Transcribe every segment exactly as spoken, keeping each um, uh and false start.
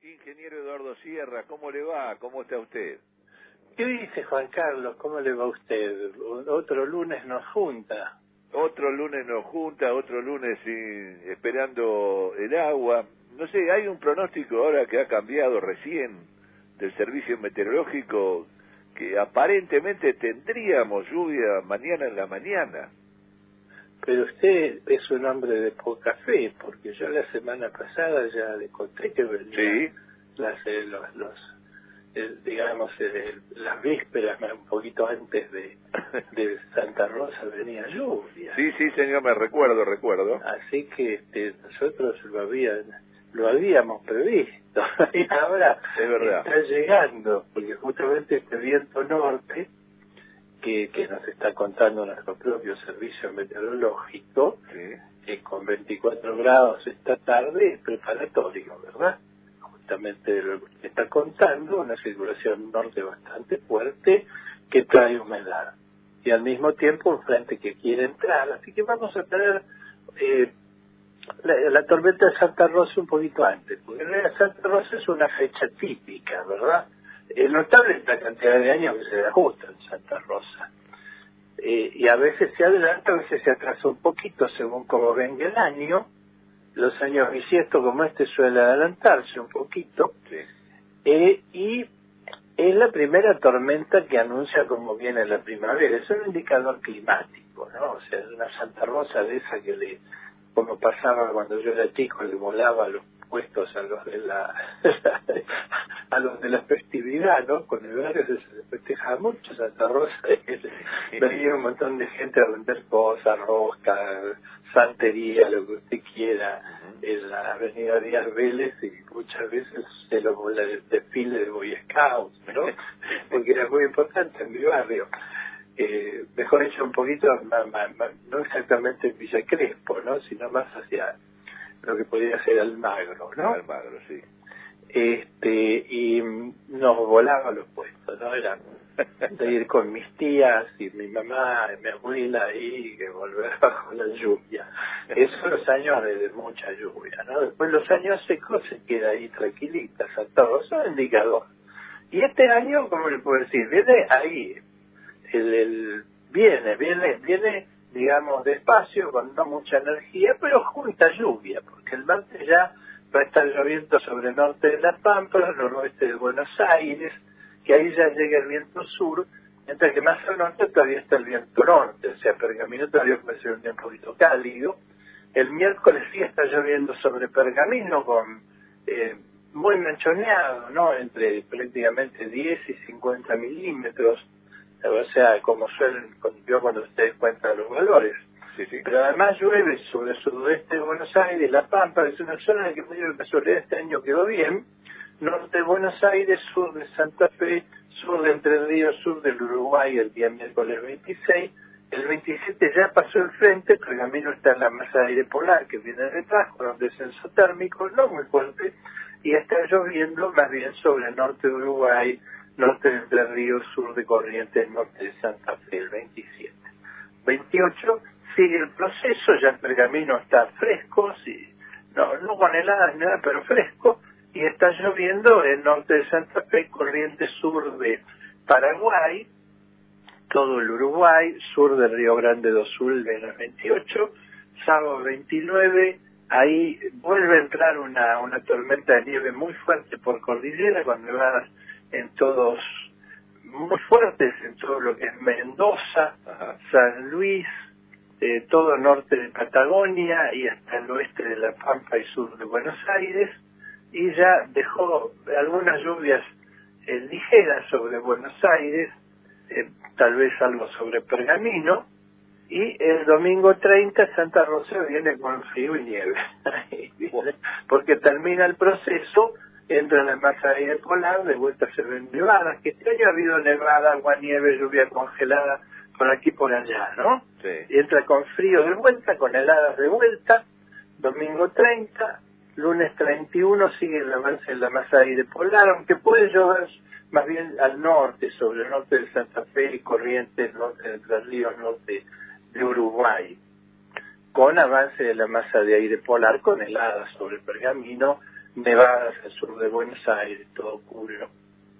Ingeniero Eduardo Sierra, ¿cómo le va? ¿Cómo está usted? ¿Qué dice Juan Carlos? ¿Cómo le va a usted? Otro lunes nos junta. Otro lunes nos junta, otro lunes sin, esperando el agua. No sé, hay un pronóstico ahora que ha cambiado recién del servicio meteorológico que aparentemente tendríamos lluvia mañana en la mañana. Pero usted es un hombre de poca fe, porque yo la semana pasada ya le conté que venía Sí. las, eh, los, los el, digamos, el, las vísperas, un poquito antes de, de Santa Rosa venía lluvia. Sí, sí, señor, me recuerdo, recuerdo. Así que este, nosotros lo, habían, lo habíamos previsto y ahora Es verdad. está llegando, porque justamente este viento norte que, que nos está contando nuestro propio servicio meteorológico, Sí. que con veinticuatro grados esta tarde es preparatorio, ¿verdad? Justamente de lo que está contando, una circulación norte bastante fuerte que trae humedad. Y al mismo tiempo un frente que quiere entrar, así que vamos a tener eh, la, la tormenta de Santa Rosa un poquito antes, porque en realidad Santa Rosa es una fecha típica, ¿verdad? Es notable la cantidad de años que se le ajusta en Santa Rosa. Eh, y a veces se adelanta, a veces se atrasa un poquito según como venga el año. Los años bisiestos como este suele adelantarse un poquito. Sí. Eh, y es la primera tormenta que anuncia cómo viene la primavera. Es un indicador climático, ¿no? O sea, es una Santa Rosa de esa que le, como pasaba cuando yo era chico, le volaba los puestos a los de la a los de la festividad, ¿no? Con el barrio se festeja mucho Santa Rosa, venía un montón de gente a vender cosas, roscas, santería, lo que usted quiera, en la avenida Díaz Vélez, y muchas veces se lo vola el desfile de Boy Scouts, ¿no? Porque era muy importante en mi barrio. Eh, mejor dicho, un poquito, más, más, más, no exactamente en Villa Crespo, ¿no? Sino más hacia lo que podría ser Almagro, ¿no? Almagro, sí. Este, y nos volaba los puestos, ¿no? Era de ir con mis tías y mi mamá y mi abuela ahí, que volver bajo la lluvia. Esos son los años de, de mucha lluvia, ¿no? Después los años secos se queda ahí tranquilita, Santa Rosa, indicador. Y este año, ¿cómo le puedo decir? Viene ahí, el, el viene, viene, viene, digamos, despacio, con no mucha energía, pero junta lluvia, porque el martes ya va a estar lloviendo sobre el norte de La Pampa, el noroeste de Buenos Aires, que ahí ya llega el viento sur, mientras que más al norte todavía está el viento norte, o sea, Pergamino todavía puede ser un día un poquito cálido. El miércoles sí está lloviendo sobre Pergamino con eh, muy manchoneado, ¿no? Entre prácticamente diez y cincuenta milímetros, o sea, como suelen, yo cuando ustedes cuentan los valores. Sí, sí. Pero además llueve sobre el sudoeste de Buenos Aires, La Pampa, que es una zona en la que medio de casualidad este año quedó bien, norte de Buenos Aires, sur de Santa Fe, sur de Entre Ríos, sur del Uruguay el día miércoles veintiséis, el veintisiete ya pasó el frente, Pergamino está en la masa de aire polar que viene detrás, con un descenso térmico no muy fuerte, y está lloviendo más bien sobre el norte de Uruguay, norte de Entre Ríos, sur de Corrientes, norte de Santa Fe, el veintisiete. veintiocho sigue el proceso, ya el Pergamino está fresco, sí, no, no con heladas ni nada, pero fresco, y está lloviendo en el norte de Santa Fe, Corrientes sur de Paraguay, todo el Uruguay, sur del Río Grande do Sul en el veintiocho, sábado veintinueve, ahí vuelve a entrar una, una tormenta de nieve muy fuerte por cordillera, con nevadas en todos, muy fuertes en todo lo que es Mendoza, Ajá. San Luis, eh, todo norte de Patagonia y hasta el oeste de La Pampa y sur de Buenos Aires, y ya dejó algunas lluvias eh, ligeras sobre Buenos Aires, eh, tal vez algo sobre Pergamino, y el domingo treinta Santa Rosa viene con frío y nieve, porque termina el proceso, entra la masa de aire polar, de vuelta se ven nevadas, que este año ha habido nevada, agua, nieve, lluvia congelada, por aquí por allá, ¿no? Sí. Y entra con frío de vuelta, con heladas de vuelta, domingo treinta, lunes treinta y uno sigue el avance de la masa de aire polar, aunque puede llover más bien al norte, sobre el norte de Santa Fe y Corrientes, norte de Entre Ríos, norte de Uruguay, con avance de la masa de aire polar, con heladas sobre Pergamino, nevadas al sur de Buenos Aires, todo ocurrió.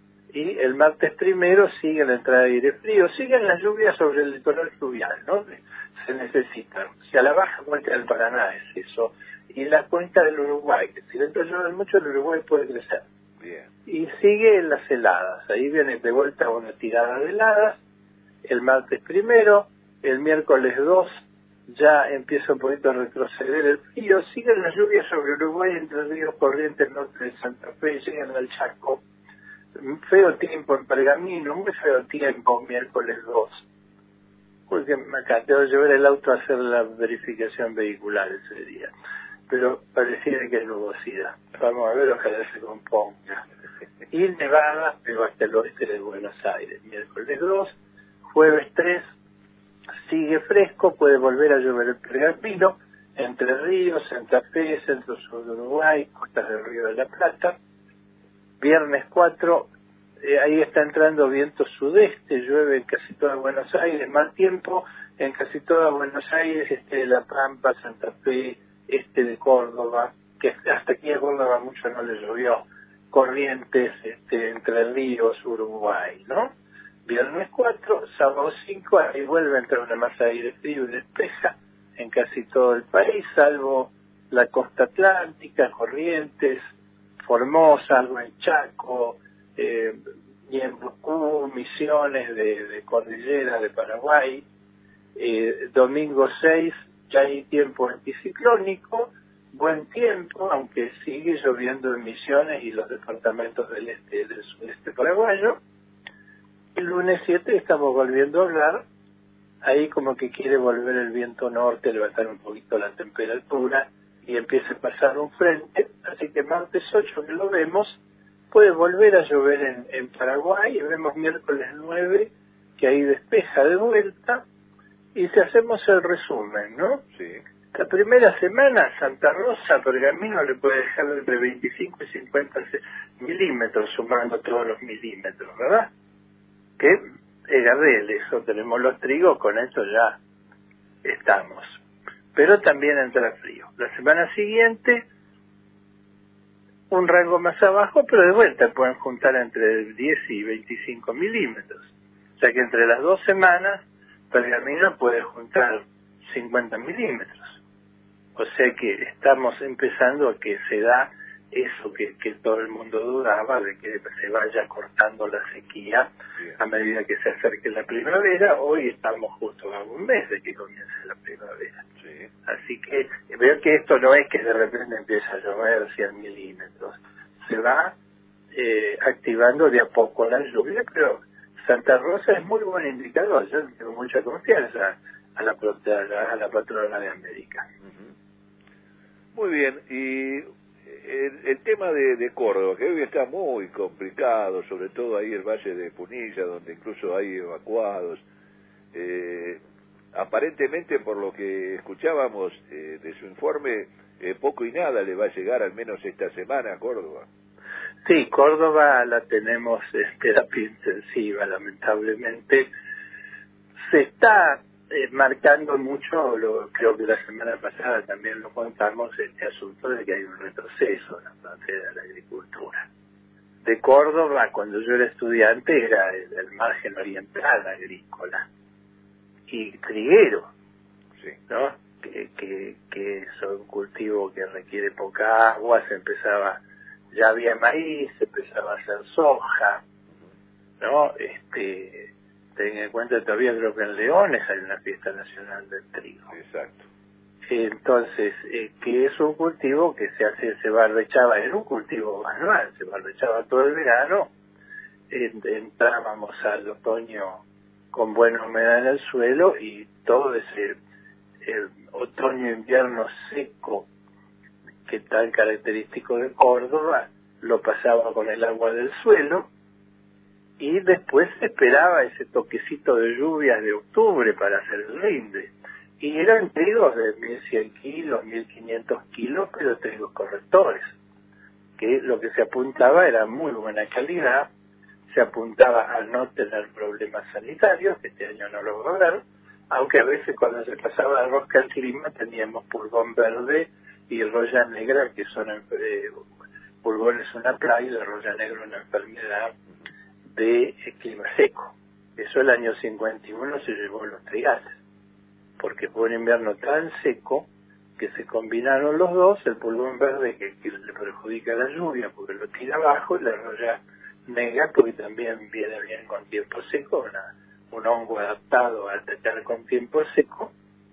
Y el martes primero sigue la entrada de aire frío, siguen las lluvias sobre el litoral fluvial, ¿no? Se necesitan. O sea, la baja cuenca del Paraná es eso, y la cuenca del Uruguay, que si dentro llueve mucho el Uruguay puede crecer. Bien. Y sigue las heladas, ahí viene de vuelta una tirada de heladas, el martes primero, el miércoles dos, ya empieza un poquito a retroceder el frío, siguen las lluvias sobre Uruguay, Entre Ríos, Corrientes, norte de Santa Fe, llegan al Chaco. Un feo tiempo en Pergamino, muy feo tiempo, miércoles dos. Porque acá tengo que llevar el auto a hacer la verificación vehicular ese día. Pero pareciera que es nubosidad. Vamos a ver, ojalá se componga. Y nevada, pero hasta el oeste de Buenos Aires. Miércoles dos, jueves tres, sigue fresco, puede volver a llover en Pergamino, Entre Ríos, Santa Fe, centro sur de Uruguay, costas del Río de la Plata. Viernes cuatro, eh, ahí está entrando viento sudeste, llueve en casi toda Buenos Aires, mal tiempo en casi toda Buenos Aires, este de La Pampa, Santa Fe, este de Córdoba, que hasta aquí a Córdoba mucho no le llovió, Corrientes, este, Entre Ríos, Uruguay, ¿no? Viernes cuatro, sábado cinco, ahí vuelve a entrar una masa de aire frío y despeja en casi todo el país, salvo la costa atlántica, Corrientes, Formosa, algo en Chaco, eh, y en Bucú, Misiones de, de Cordillera de Paraguay. Eh, domingo seis, ya hay tiempo anticiclónico, buen tiempo, aunque sigue lloviendo en Misiones y los departamentos del este y del sudeste paraguayo. El lunes siete estamos volviendo a hablar, ahí como que quiere volver el viento norte, levantar un poquito la temperatura, y empieza a pasar un frente, así que martes ocho que lo vemos, puede volver a llover en, en Paraguay, y vemos miércoles nueve, que ahí despeja de vuelta, y si hacemos el resumen, ¿no? Sí. La primera semana, Santa Rosa, Pergamino, le puede dejar entre veinticinco y cincuenta milímetros, sumando todos los milímetros, ¿verdad? Que era de eso, tenemos los trigos, con eso ya estamos. Pero también entra frío. La semana siguiente, un rango más abajo, pero de vuelta pueden juntar entre diez y veinticinco milímetros. O sea que entre las dos semanas, Pergamino puede juntar cincuenta milímetros. O sea que estamos empezando a que se da eso que, que todo el mundo dudaba, de que se vaya cortando la sequía a medida que se acerque la primavera. Hoy estamos justo a un mes de que comience la primavera. Sí. Así que veo que esto no es que de repente empieza a llover cien milímetros. Se va eh, activando de a poco la lluvia, pero Santa Rosa es muy buen indicador. Yo tengo mucha confianza a la, a la, a la patrona de América. Uh-huh. Muy bien, y el, el tema de, de Córdoba, que hoy está muy complicado, sobre todo ahí el Valle de Punilla, donde incluso hay evacuados. Eh, aparentemente, por lo que escuchábamos eh, de su informe, eh, poco y nada le va a llegar, al menos esta semana, a Córdoba. Sí, Córdoba la tenemos en terapia intensiva, lamentablemente. Se está eh, marcando mucho, lo, creo que la semana pasada también lo contamos, este asunto de que hay un retroceso en la parte de la agricultura. De Córdoba, cuando yo era estudiante, era el, el margen oriental agrícola y triguero, sí, ¿no? Que, que, que es un cultivo que requiere poca agua, se empezaba, ya había maíz, se empezaba a hacer soja, ¿no? Este, ten en cuenta todavía creo que en Leones hay una fiesta nacional del trigo. Exacto. Entonces, eh, que es un cultivo que se hace, se barbechaba, era un cultivo anual, se barbechaba todo el verano, en, entrábamos al otoño con buena humedad en el suelo y todo ese el otoño-invierno seco que tan característico de Córdoba, lo pasaba con el agua del suelo y después se esperaba ese toquecito de lluvias de octubre para hacer el rinde. Y eran trigos de mil cien kilos, mil quinientos kilos, pero trigos correctores, que lo que se apuntaba era muy buena calidad, se apuntaba a no tener problemas sanitarios, que este año no lo va a haber, aunque a veces cuando se pasaba la rosca al clima teníamos pulgón verde y roya negra, que son eh, pulgón es una plaga y la roya negra una enfermedad de clima seco. Eso el año cincuenta y uno se llevó los trigales, porque fue un invierno tan seco que se combinaron los dos, el pulgón verde que, que le perjudica la lluvia porque lo tira abajo, y la roya negra porque también viene bien con tiempo seco, una, un hongo adaptado a atacar con tiempo seco.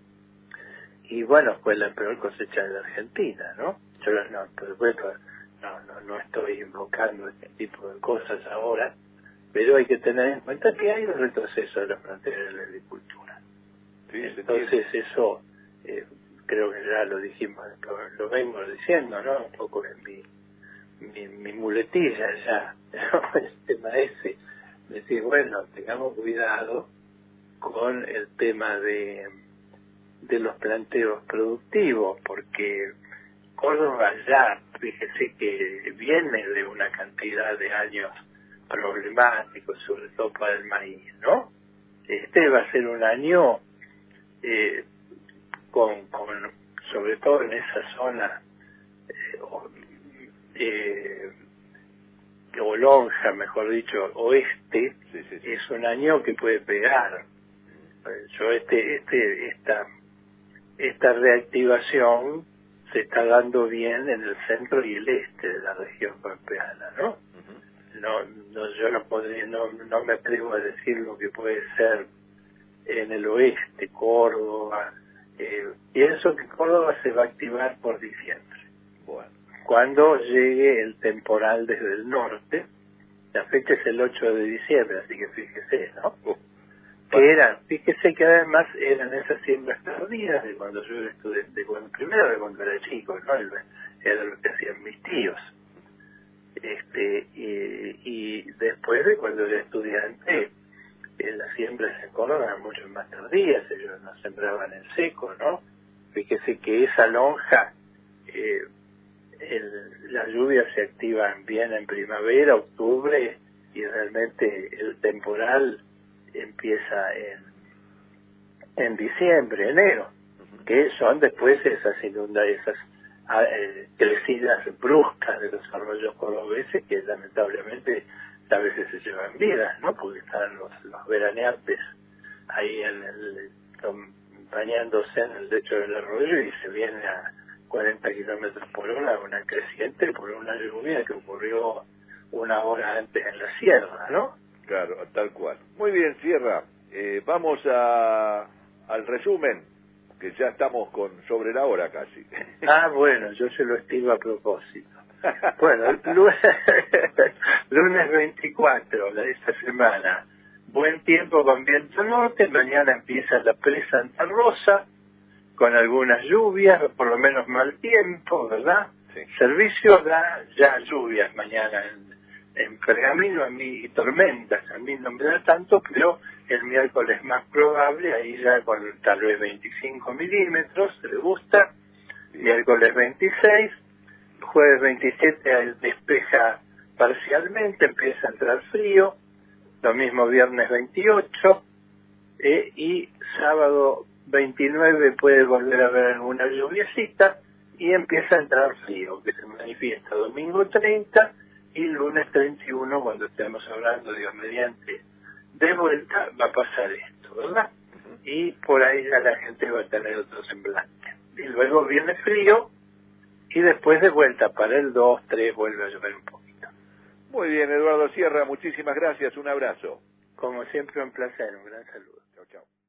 Y bueno, fue la peor cosecha de la Argentina, ¿no? Yo no, por supuesto, no, no, no estoy invocando este tipo de cosas ahora, pero hay que tener en cuenta que hay un retroceso de la frontera de la agricultura. Sí, entonces eso, eh, creo que ya lo dijimos, lo, lo vengo diciendo, ¿no? Un poco en mi, mi, mi muletilla ya, el tema ese, decir, bueno, tengamos cuidado con el tema de, de los planteos productivos, porque Córdoba ya, fíjese que viene de una cantidad de años problemáticos, sobre todo para el maíz, ¿no? Este va a ser un año eh, con, con, sobre todo en esa zona eh, o, eh, o lonja, mejor dicho, oeste, sí, sí, sí. Es un año que puede pegar. Yo este, este, esta, esta reactivación se está dando bien en el centro y el este de la región pampeana, ¿no? Uh-huh. No, no, yo no podría, no, no me atrevo a decir lo que puede ser en el oeste, Córdoba. Eh, pienso que Córdoba se va a activar por diciembre. Bueno, cuando llegue el temporal desde el norte, la fecha es el ocho de diciembre, así que fíjese, ¿no? Uh, que eran, fíjese que además eran esas siembras tardías de cuando yo era estudiante, cuando, primero de cuando era chico, ¿no? Era lo que hacían mis tíos. Este, y, y después de cuando era estudiante, eh, las siembras en Córdoba eran mucho más tardías, ellos no sembraban en seco, ¿no? Fíjese que esa lonja, eh, el, las lluvias se activan bien en primavera, octubre, y realmente el temporal empieza en, en diciembre, enero, que son después esas inundaciones, esas eh, crecidas bruscas de los arroyos cordobeses que lamentablemente a veces se llevan vidas, ¿no? Porque están los, los veraneantes ahí en el, bañándose en el lecho del arroyo y se viene a cuarenta kilómetros por hora una creciente por una lluvia que ocurrió una hora antes en la sierra, ¿no? Claro, tal cual. Muy bien, Sierra. Eh, vamos a al resumen, que ya estamos con sobre la hora casi. Ah, bueno, yo se lo estiro a propósito. Bueno, lunes, lunes veinticuatro de esta semana, buen tiempo con viento norte, mañana empieza la pre-Santa Rosa, con algunas lluvias, por lo menos mal tiempo, ¿verdad? Sí. Servicio da ya lluvias mañana en, en Pergamino a mí, y tormentas, a mí no me da tanto, pero el miércoles más probable, ahí ya con tal vez veinticinco milímetros, ¿le gusta? Sí. Miércoles veintiséis, jueves veintisiete despeja parcialmente, empieza a entrar frío, lo mismo viernes veintiocho, eh, y sábado veintinueve puede volver a haber alguna lluviecita y empieza a entrar frío, que se manifiesta domingo treinta y lunes treinta y uno, cuando estemos hablando, Dios mediante, de vuelta, va a pasar esto, ¿verdad? Y por ahí ya la gente va a tener otro semblante. Y luego viene frío y después de vuelta para el dos, tres vuelve a llover un poquito. Muy bien, Eduardo Sierra, muchísimas gracias, un abrazo. Como siempre, un placer, un gran saludo. Chao, chao.